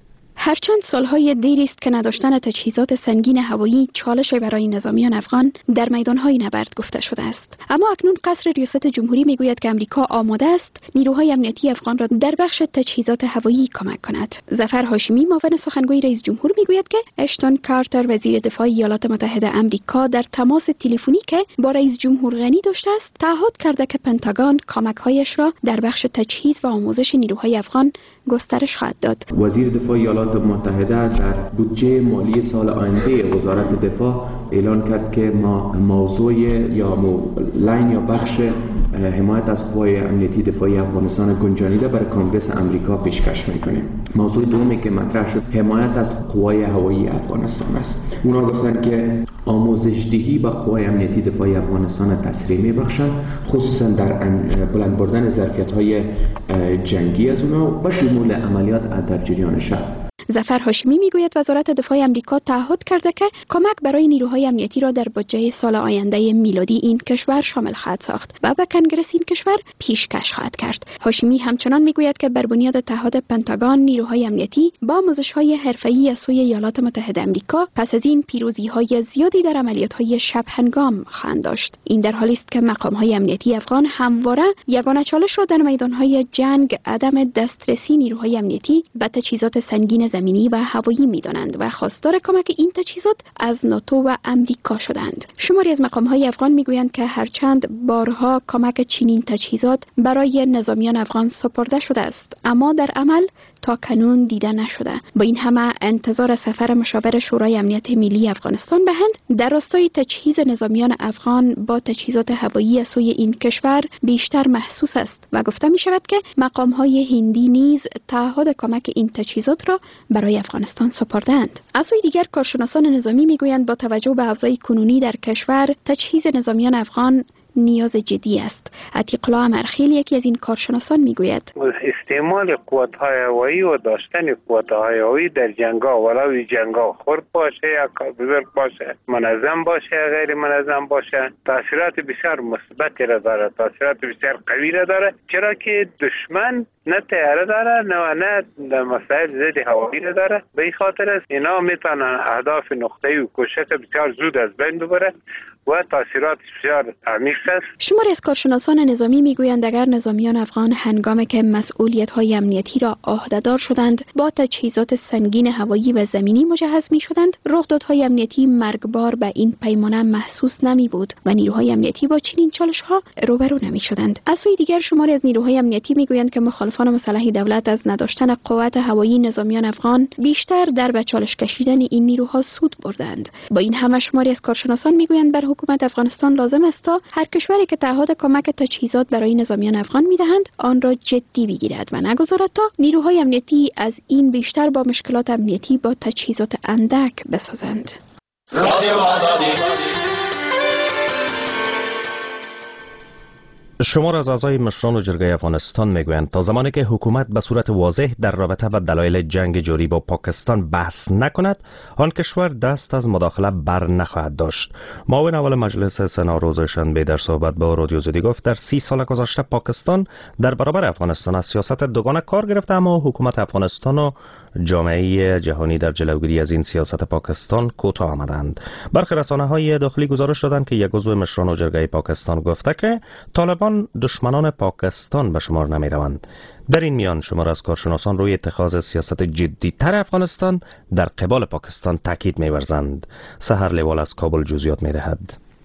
هرچند سالهای دیری است که نداشتن تجهیزات سنگین هوایی چالش برای نظامیان افغان در میدانهای نبرد گفته شده است، اما اکنون قصر ریاست جمهوری میگوید که امریکا آماده است نیروهای امنیتی افغان را در بخش تجهیزات هوایی کمک کند. ظفر هاشمی معاون سخنگوی رئیس جمهور میگوید که اشتون کارتر وزیر دفاع ایالات متحده آمریکا در تماس تلفنی که با رئیس جمهور غنی داشته است تعهد کرده که پنتاگون کمک‌هایش را در بخش تجهیز و آموزش نیروهای افغان گسترش خواهد داد.
وزیر دفاع ایالات متحده در بودجه مالی سال آینده وزارت دفاع اعلان کرد که ما موضوع یا لاین یا بخش حمایت از قوای امنیتی دفاعی افغانستان گنجانیده برای کنگرس امریکا پیشکش میکنیم. موضوع دومی که مطرح شد حمایت از قوای هوایی افغانستان است. اونا گفتن که آموزش دهی به قوای امنیتی دفاعی افغانستان تسریع میبخشند، خصوصا در بلند بردن ظرفیت‌های جنگی از اونا و شمول عملیات در جریان شب.
ظفر هاشمی میگوید وزارت دفاع امریکا تعهد کرده که کمک برای نیروهای امنیتی را در بودجه سال آینده میلادی این کشور شامل خواهد ساخت و به کنگره این کشور پیشکش خواهد کرد. هاشمی همچنان میگوید که بر بنیاد تعهد پنتاگون نیروهای امنیتی با آموزش‌های حرفه‌ای از سوی ایالات متحده آمریکا پس از این پیروزی‌های زیادی در عملیات‌های شب هنگام خواهند داشت. این در حالی است که مقام‌های امنیتی افغان همواره یگانه چالش را در میدان‌های جنگ عدم دسترسی نیروهای امنیتی به تجهیزات سنگین زمینی و هوایی می‌دانند و خواستار کمک این تجهیزات از ناتو و امریکا شدند. شماری از مقام‌های افغان می‌گویند که هرچند بارها کمک چنین تجهیزات برای نظامیان افغان سپرده شده است، اما در عمل تا کنون دیده نشده. با این همه انتظار سفر مشاور شورای امنیت ملی افغانستان به هند در راستای تجهیز نظامیان افغان با تجهیزات هوایی از سوی این کشور بیشتر محسوس است و گفته می شود که مقام‌های هندی نیز تعهد کمک این تجهیزات را برای افغانستان سپردند. از سوی دیگر کارشناسان نظامی میگویند با توجه به اوضاع کنونی در کشور تجهیز نظامیان افغان نیاز جدی است. عتیق الله امرخیل یکی از این کارشناسان میگوید
استعمال قوت‌های هوایی و داشتن قوت‌های هوایی در جنگ‌ها ولو جنگ‌ها خرد باشه یا بزرگ باشه، منظم باشه یا غیر منظم باشه، تاثیرات بسیار مثبتی را داره، تاثیرات بسیار قوی را داره، چرا که دشمن نه طیاره داره نه مسائل ضد هوایی را داره. به این خاطر است اینا میتونن اهداف نقطه‌ای و کوشش بسیار زود از بین ببره و تاثیرات بسیار عمیق است.
شماری از کارشناسان نظامی میگویند اگر نظامیان افغان هنگامی که مسئولیت‌های امنیتی را عهده‌دار شدند با تجهیزات سنگین هوایی و زمینی مجهز می‌شدند، رخدادهای امنیتی مرگبار به این پیمانه محسوس نمی‌بود و نیروهای امنیتی با چنین چالش‌ها روبرو نمی‌شدند. از سوی دیگر شماری از نیروهای امنیتی میگویند که مخالفان مسلح دولت از نداشتن قوت هوایی نظامیان افغان بیشتر در به چالش کشیدن این نیروها سود بردند. با این همه شماری از کارشناسان میگویند بر حکومت افغانستان لازم است تا هر کشوری که تعهد کمک تجهیزات برای نظامیان افغان میدهند آن را جدی بگیرد و نگذارد تا نیروهای امنیتی از این بیشتر با مشکلات امنیتی با تجهیزات اندک بسازند.
شمار از اعضای مشران و جرگه افغانستان میگویند تا زمانی که حکومت به صورت واضح در رابطه با دلایل جنگ جاری با پاکستان بحث نکند، آن کشور دست از مداخله بر نخواهد داشت. معاون اول مجلس سنا روز شنبه در صحبت با رادیو آزادی گفت در 30 سال گذشته پاکستان در برابر افغانستان از سیاست دوگانه کار گرفته، اما حکومت افغانستان و جامعه جهانی در جلوگیری از این سیاست پاکستان کوتاه آمدند. برخی رسانه‌های داخلی گزارش دادند که یک عضو مشران و جرگه پاکستان گفته که طالبان طالبان دشمنان پاکستان به شمار نمی روند. در این میان شمار از کارشناسان روی اتخاذ سیاست جدی‌تر افغانستان در قبال پاکستان تاکید می‌ورزند. سحر لیوال از کابل جزئیات می‌دهد.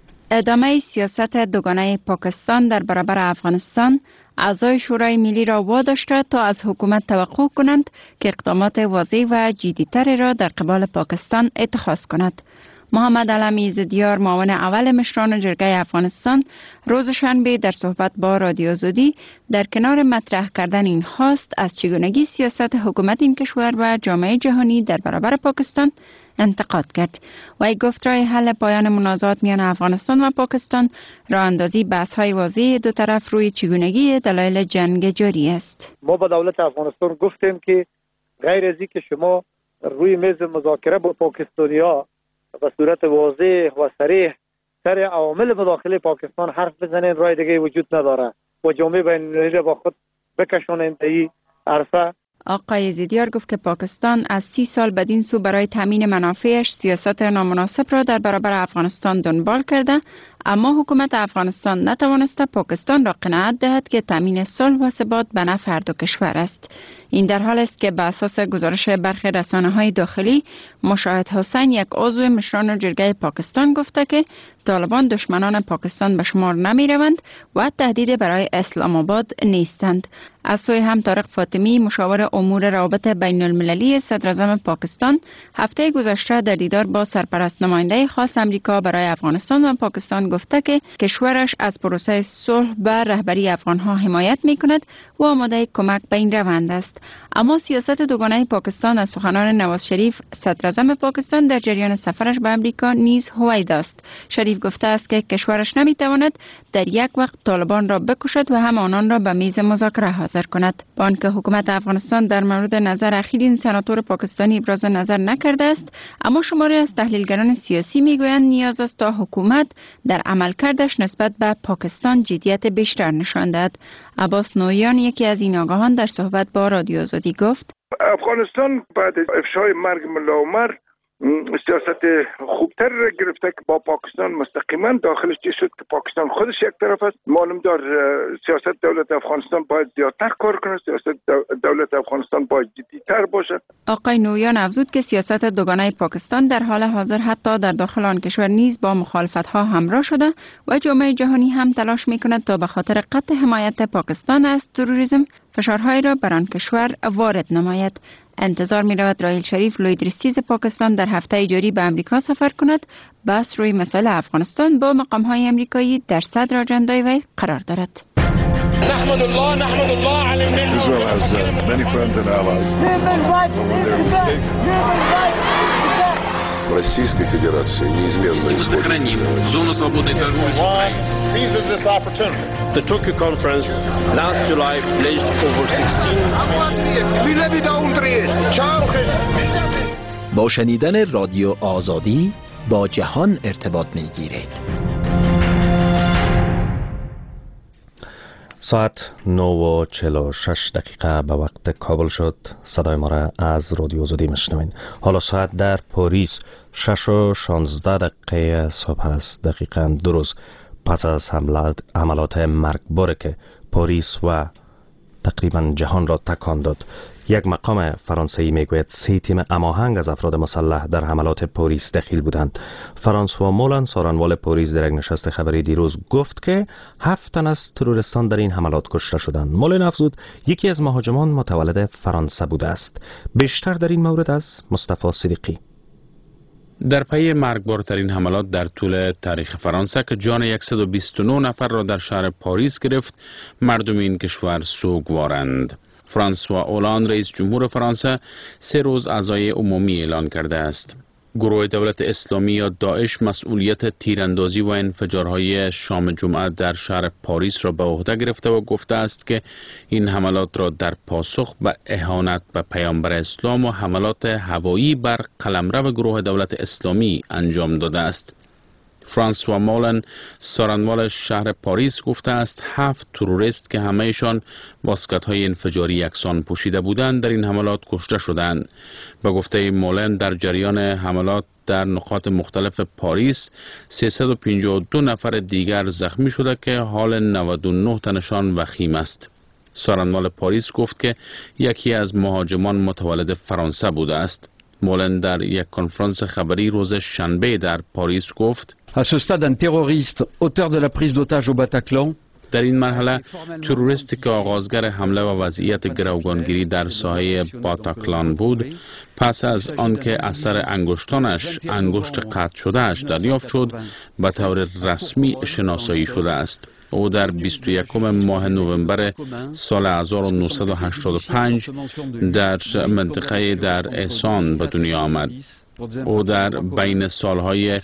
ادامه سیاست دوگانه پاکستان در برابر افغانستان اعضای شورای ملی را واداشته تا از حکومت توقع کنند که اقدامات واضح و جدی‌تر را در قبال پاکستان اتخاذ کند. محمد علمی زدیار معاون اول مشران جرگه افغانستان روز شنبه در صحبت با رادیو آزادی در کنار مطرح کردن این خواست از چگونگی سیاست حکومت این کشور و جامعه جهانی در برابر پاکستان انتقاد کرد. وی گفت راه حل پایان منازعات میان افغانستان و پاکستان راه اندازی بحث های واضح دو طرف روی چگونگی دلایل جنگ جاری است.
ما با دولت افغانستان گفتیم که غیر از اینکه شما روی میز مذاکره با پاکستانی‌ها به صورت واضح و صریح سر عوامل مداخله پاکستان حرف بزنین، راه دیگه وجود نداره و جامعه بین‌المللی را با خود بکشانند این عرصه.
آقای زیدیار گفت که پاکستان از 30 سال بدین سو برای تامین منافعش سیاست نامناسب را در برابر افغانستان دنبال کرده، اما حکومت افغانستان نتوانسته پاکستان را قناعت دهد که تامین صلح و ثبات به نفع هر دو کشور است. این در حال است که به اساس گزارش برخی رسانه‌های داخلی، مشاهد حسین یک عضو مشران جرگه پاکستان گفته که طالبان دشمنان پاکستان به شمار نمی روند و تهدید برای اسلام آباد نیستند. از سوی هم طارق فاطمی مشاور امور روابط بین المللی صدر اعظم پاکستان هفته گذشته در دیدار با سرپرست نماینده خاص امریکا برای افغانستان و پاکستان گفته که کشورش از پروسه صلح به رهبری افغانها حمایت می کند و آماده کمک به این روند است. اما سیاست دوگانه پاکستان از سخنان نواز شریف صدر اعظم پاکستان در جریان سفرش به امریکا نیز هویدا است. شریف گفته است که کشورش نمی تواند در یک وقت طالبان را بکشد و هم آنان را به میز مذاکره حاضر کند. با آنکه حکومت افغانستان در مورد نظر اخیر این سناتور پاکستانی ابراز نظر نکرده است، اما شماری از تحلیلگران سیاسی میگویند نیاز است تا حکومت در عملکردش نسبت به پاکستان جدیت بیشتر نشان دهد. عباس نویان یکی از این آگاهان در صحبت با رادیو آزادی گفت
افغانستان بعد افشای مرگ ملا عمر سیاست خوبتر را گرفته که با پاکستان مستقیما داخلش چی شد که پاکستان خودش یک طرف است. معلوم دار سیاست دولت افغانستان باید زیادتر کار کنه، سیاست دولت افغانستان باید جدی‌تر باشه.
آقای نویان افزود که سیاست دوگانه پاکستان در حال حاضر حتی در داخل آن کشور نیز با مخالفت‌ها همراه شده و جامعه جهانی هم تلاش می‌کند تا به خاطر قطع حمایت پاکستان از تروریسم فشارهای را بر آن کشور وارد نماید. انتظار می رود رائیل شریف لویدریستیز پاکستان در هفته جاری به امریکا سفر کند. بحث روی مسئله افغانستان با مقام‌های امریکایی در صدر آجندای وی قرار دارد.
نحمد الله على
Israel has many friends and allies.
Российской Федерации неизменно
сохраним зону свободной торговли с Украиной.
seizes this opportunity. The Tokyo conference last July pledged over 16
با شنیدن رادیو آزادی با جهان ارتباط می‌گیرید.
ساعت 9:46 به وقت کابل شد. صدای ما را از رادیو آزادی میشنوین. حالا ساعت در پاریس 6:16 صبح است. دقیقاً 2 روز پس از حملات مرگباری که پاریس و تقریباً جهان را تکان داد. یک مقام فرانسوی میگوید 3 تیم هماهنگ از افراد مسلح در حملات پاریس دخیل بودند. فرانسوا مولان سارنوال پاریس در یک نشست خبری دیروز گفت که 7 تن از تروریستان در این حملات کشته شدند. مولان افزود یکی از مهاجمان متولد فرانسه بوده است. بیشتر در این مورد از مصطفی صدیقی.
در پی مرگبارترین حملات در طول تاریخ فرانسه که جان 129 نفر را در شهر پاریس گرفت، مردم این کشور سوگوارند. فرانسوا اولاند رئیس جمهور فرانسه 3 روز عزای عمومی اعلان کرده است. گروه دولت اسلامی یا داعش مسئولیت تیراندازی و انفجارهای شام جمعه در شهر پاریس را به عهده گرفته و گفته است که این حملات را در پاسخ به اهانت به پیامبر اسلام و حملات هوایی بر قلمرو گروه دولت اسلامی انجام داده است. فرانسوا مولن سارنوال شهر پاریس گفته است 7 تروریست که همهشان باسکت‌های انفجاری یکسان پوشیده بودند در این حملات کشته شدند. به گفته مولن در جریان حملات در نقاط مختلف پاریس 352 نفر دیگر زخمی شده که حال 99 تنشان وخیم است. سارنوال پاریس گفت که یکی از مهاجمان متولد فرانسه بوده است. مولن در یک کنفرانس خبری روز شنبه در پاریس گفت
À ce stade, un terroriste auteur de la prise d'otage au Bataclan
در این مرحله تروریستی که آغازگر حمله و وضعیت گروگانگیری در ساحه باتاکلان بود پس از آنکه اثر انگشتانش انگشت قطع شدهش دریافت شد به طور رسمی شناسایی شده است. او در 21 ماه نوامبر سال 1985 در منطقه در احسان به دنیا آمد. او در بین سالهای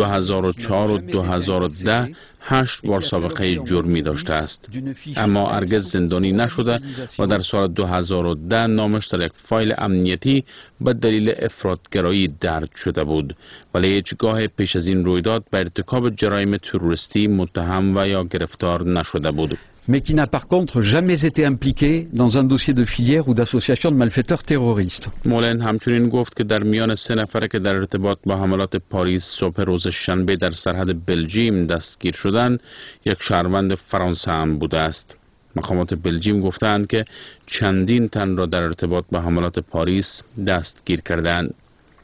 2004 و 2010 8 بار سابقه جرمی داشته است، اما هرگز زندانی نشده و در سال 2010 نامش در یک فایل امنیتی به دلیل افراطگرایی درج شده بود، ولی هیچگاه پیش از این رویداد به ارتکاب جرایم تروریستی متهم و یا گرفتار نشده بود.
mais qui n'a par contre jamais été impliqué dans un dossier de filière ou d'association de malfaiteurs terroristes.
مولن همچنین گفت که در میان 3 نفر که در ارتباط با حملات پاریس صبح روز شنبه در سرحد بلژیم دستگیر شدند، یک شهروند فرانسه هم بوده است. مقامات بلژیم گفتند که چندین تن را در ارتباط با حملات پاریس دستگیر کردند.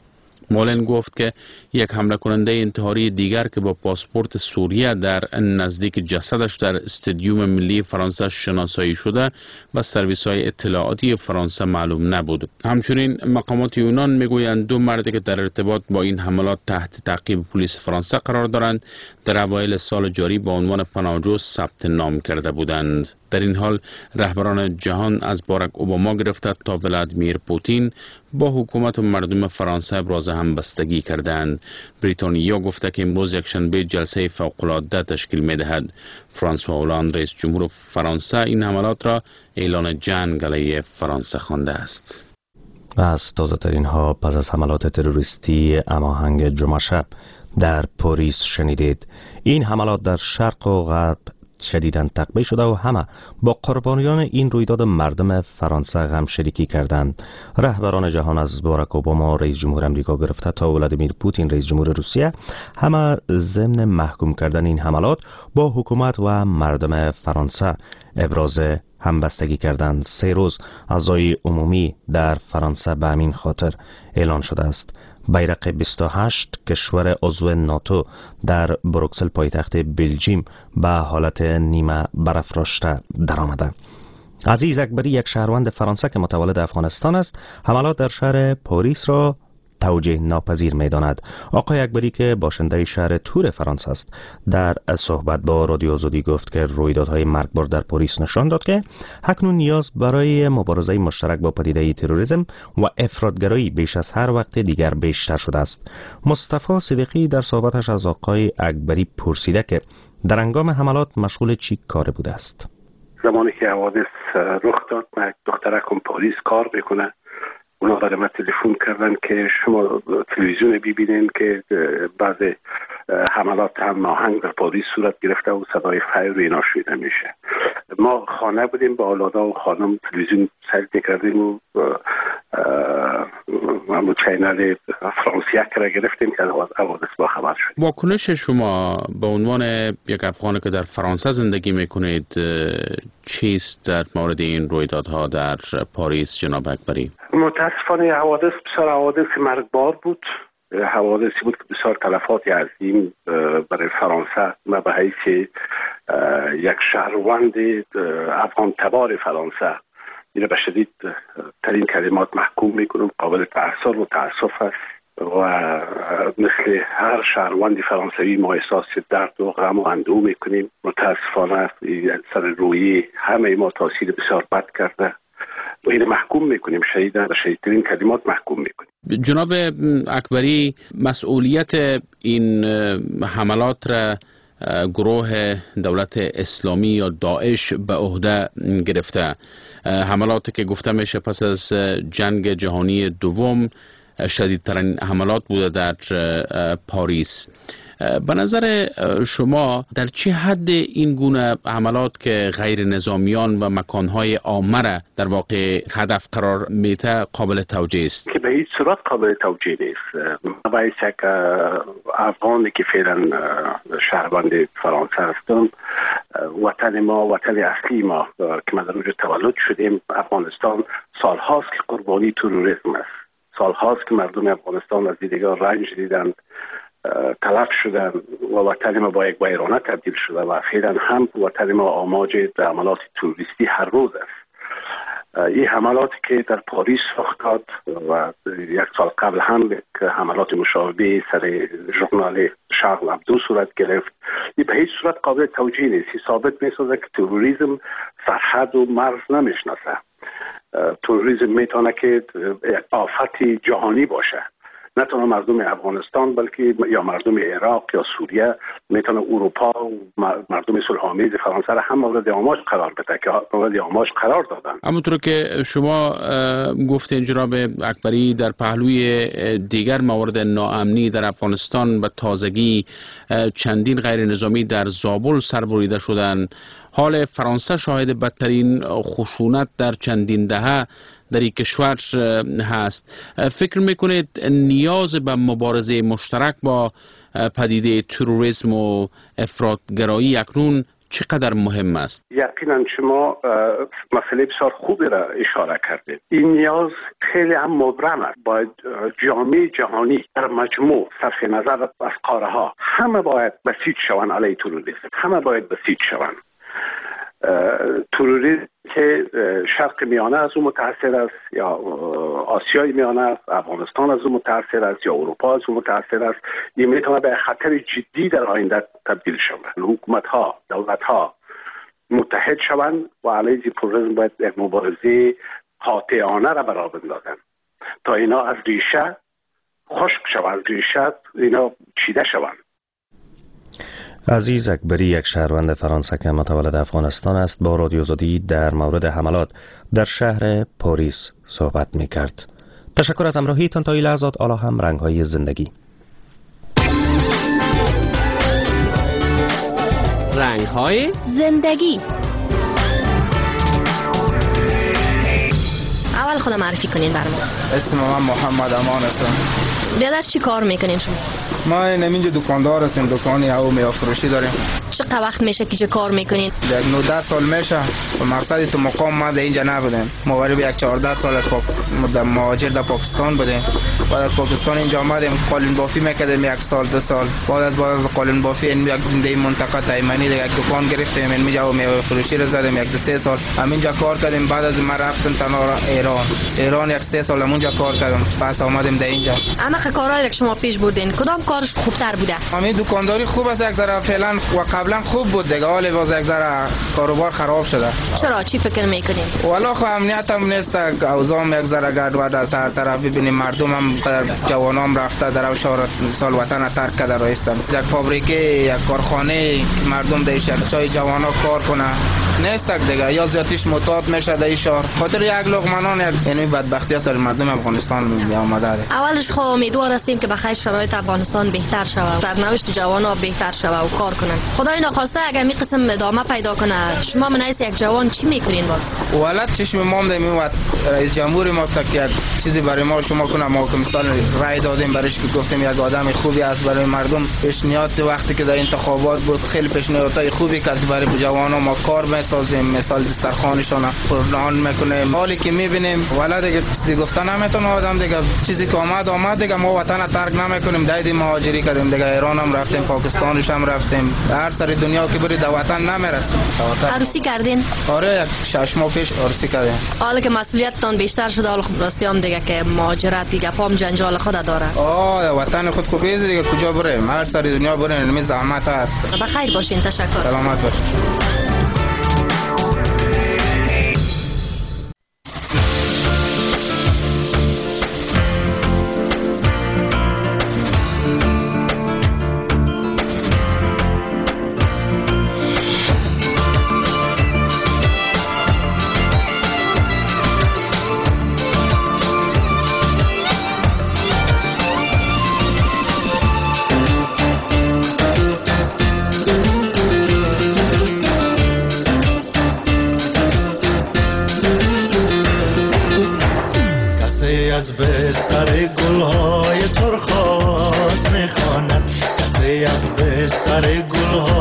مولن گفت که یک حمله کننده انتحاری دیگر که با پاسپورت سوریه در نزدیک جسدش در استادیوم ملی فرانسه شناسایی شده و سرویس‌های اطلاعاتی فرانسه معلوم نبود. همچنین مقامات یونان میگویند 2 مردی که در ارتباط با این حملات تحت تعقیب پلیس فرانسه قرار دارند در اوایل سال جاری با عنوان پناهجو ثبت نام کرده بودند. در این حال رهبران جهان از باراک اوباما گرفته تا ولادیمیر پوتین با حکومت و مردم فرانسه ابراز همبستگی کردند. بریتانیا گفته که امروز یکشنبه جلسه فوق‌العاده تشکیل می‌دهد. فرانسوا هولند رئیس جمهور فرانسه این حملات را اعلان جنگ علیه فرانسه خوانده است.
از تازه‌ترین ها پس از حملات تروریستی هماهنگ جمعه شب در پاریس شنیدید. این حملات در شرق و غرب شدیداً تقویه شده و همه با قربانیان این رویداد مردم فرانسه غم شریکی کردند. رهبران جهان از باراک اوباما رئیس جمهور امریکا گرفته تا ولادیمیر پوتین رئیس جمهور روسیه همه ضمن محکوم کردن این حملات با حکومت و مردم فرانسه ابراز همبستگی کردند. 3 روز عزای عمومی در فرانسه به همین خاطر اعلان شده است. بیرق 28 کشور عضو ناتو در بروکسل پایتخت بلژیم به حالت نیمه برافراشته درآمده. عزیز اکبری یک شهروند فرانسه که متولد افغانستان است حملات در شهر پاریس را توجیه ناپذیر می‌داند. آقای اکبری که باشنده شهر تور فرانسه است در صحبت با رادیو آزادی گفت که رویدادهای مرگبار در پاریس نشان داد که اکنون نیاز برای مبارزه مشترک با پدیده تروریسم و افراطگرایی بیش از هر وقت دیگر بیشتر شده است. مصطفی صدیقی در صحبتش از آقای اکبری پرسیده که در هنگام حملات مشغول چی کار بوده است.
زمانی که حوادث رخ داد من دخترکم پاریس کار میکنه، اونا برای من تلفن کردن که شما تلویزیون ببینین که بعض حملات هم ناهنگ در پاریس صورت گرفته و صدای فایر و اینا شنیده میشه. ما خانه بودیم با اولادا و خانم تلویزیون سر میکردیم و ما چینل فرانسیه را گرفتیم که حوادث با خبر شد.
واکنش شما به عنوان یک افغان که در فرانسه زندگی میکنید چیست در مورد این رویدادها در پاریس جناب اکبری؟
متاسفانه حوادث بسیار حوادث مرگبار بود. حوادثی بود که بسیار تلفات عظیم برای فرانسه و به حیث یک شهروند افغان تبار فرانسه این به شدید ترین کلمات محکوم میکنم. قابل تأثیر و تأسف است و مثل هر شهروند فرانسوی ما احساس درد و غم و اندوه میکنیم. متاسفانه سر روی همه ما تاثیر بسیار بد کرده و این محکوم میکنیم، شهیدن و شهیدترین کلمات محکوم میکنیم.
جناب اکبری، مسئولیت این حملات را گروه دولت اسلامی یا داعش به عهده گرفته. حملاتی که گفته میشه پس از جنگ جهانی دوم شدیدترین حملات بوده در پاریس. به نظر شما در چه حد این گونه حملات که غیر نظامیان و مکانهای عامه را در واقع هدف قرار میده قابل توجیه است؟
که به هیچ صورت قابل توجیه نیست. باید یک افغانی که فعلا شهروند فرانسه هستم، وطن ما، وطن اصلی ما که ما در اونجا تولد شدیم، افغانستان سالهاست که قربانی تروریسم است. سالهاست که مردم افغانستان از دیدگاه رنج دیدن، تلف شدن و وطن ما با یک ویرانه تبدیل شده و فعلا هم وطن ما آماج حملات تروریستی هر روز است. این حملاتی که در پاریس رخ داد و یک سال قبل هم حملات مشابه سر ژورنال شارل ابدو صورت گرفت، این به هیچ صورت قابل توجیه نیست. ثابت می‌سازه که تروریسم سرحد و مرز نمیشناسه. تروریسم میتونه که یک آفت جهانی باشه، نه تنها مردم افغانستان بلکه یا مردم عراق یا سوریه، میتونه اروپا و مردم صلح‌آمیز فرانسه را هم مورد آماج قرار بده که مورد آماج قرار دادن.
همونطور که شما گفتین جناب اکبری، در پهلوی دیگر موارد ناامنی در افغانستان و تازگی چندین غیر نظامی در زابل سربریده شدند. حال فرانسه شاهد بدترین خشونت در چندین دهه در این کشور هست. فکر میکنید نیاز به مبارزه مشترک با پدیده تروریسم و افراطگرایی اکنون چقدر مهم است؟
یقینا شما مسئله بسیار خوبی را اشاره کردید. این نیاز خیلی هم مبرم است. باید جامعه جهانی در مجموع صرف نظر از قاره ها همه باید بسیج شوند علیه تروریسم، همه باید بسیج شوند. تروریسم که شرق میانه از اون متاثر است یا آسیای میانه است، افغانستان از اون متاثر است یا اروپا از اون متاثر است، این میتونه به خطر جدی در آینده تبدیل شود. حکومت ها، دولت ها متحد شوند و علیه تروریسم باید یک مبارزه قاطعانه را برا بندازند تا اینا از ریشه خشک شوند، از ریشه اینا چیده شوند.
عزیز اکبری، یک شهروند فرانسه که متولد افغانستان است، با رادیو آزادی در مورد حملات در شهر پاریس صحبت می کرد. تشکر از همراهیتان تا این لحظات. حالا هم رنگ‌های زندگی.
رنگ‌های زندگی. اول خود معرفی کنین برام.
اسم من محمد امان هستم.
بیادر چی کار میکنین شما؟
ما اینجا دکاندار هستیم، دکانی او میوه فروشی داریم.
چقدر وقت میشه که چه کار میکنین؟
19 سال میشه. و مقصد تو مقام ما در اینجا نبودیم. ما قریب 14 سال از مهاجر در پاکستان بودیم. بعد از پاکستان اینجا آمدیم، قالین بافی میکردیم 1 سال 2 سال. بعد از قالین بافی این یک زنده منطقه تایمانی یک دکان گرفتیم، اینجا میوه فروشی رو زدیم 1-2 سال. همینجا کار کردیم. بعد از ما رفتیم تنها ایران 1-3 سال همونجا کار کردم. پس آمدیم در اینجا.
اما کارهایی که شما پیش بردین کدام کارش خوبتر بوده؟
همین دکانداری خوب است، یک ذره فعلا و قبلا خوب بود دیگه، حالا باز یک ذره کاروبار خراب شده.
چرا؟ چی فکر میکنین؟
والا خو امنیت هم نیست، اوضاع یک ذره گډوډ است. هر طرف ببینیم مردم هم جوانام رفته در سال وطن ترک کرده رایستن. یک فابریکه، یک کارخانه مردم دیش چای جوانا کار کنه نیست دیگه، یا زیاتیش معتاد میشه در این شهر. خاطر یک لقمه نان یعنی بدبختی سر مردم افغانستان می آمده.
اولش خو امیدوار هستیم که بخیر شرایط افغانستان بهتر شود، سرنوشت جوانان بهتر شود و کار کنن. خدای ناخواسته اگر می قسم ادامه پیدا کنه، شما منایس یک جوان چی میکنین باز؟
ولات چشم ما میواد رئیس جمهور ما است که چیزی برای ما شما کنه. ما که مثال رای دادیم برایش که گفتیم یک آدم خوبی است برای مردم. پیشنهاد وقتی که در انتخابات بود خیلی پیشنهادهای خوبی کرد برای جوانان. ما کار میسازیم، مثال دسترخوانشون پرنان میکنیم. حالی که میبینیم ولات دیگه چیزی گفتن نمیتونه آدم دیگه، چیزی که آمد دیگه ما وطن ترک نمیکنیم. دایدی مهاجری کردیم دیگه، ایران هم رفتیم، پاکستانش هم رفتیم، هر سر دنیا که بری در وطن نمیرسیم.
عروسی کردین؟
آره 6 ماه پیش عروسی کردیم.
حالا که مسئولیتتان بیشتر شده، حالا خب راستی هم دیگه که مهاجرت دیگه پام جنجال خود داره.
وطن خود کو بیز دیگه کجا بریم، هر سر دنیا بریم، نمی زحمت هست.
بخیر باشین، تشکر.
سلامت باشین.
از بستر گلهای سرخ آواز میخواند، کسی از بستر گلهای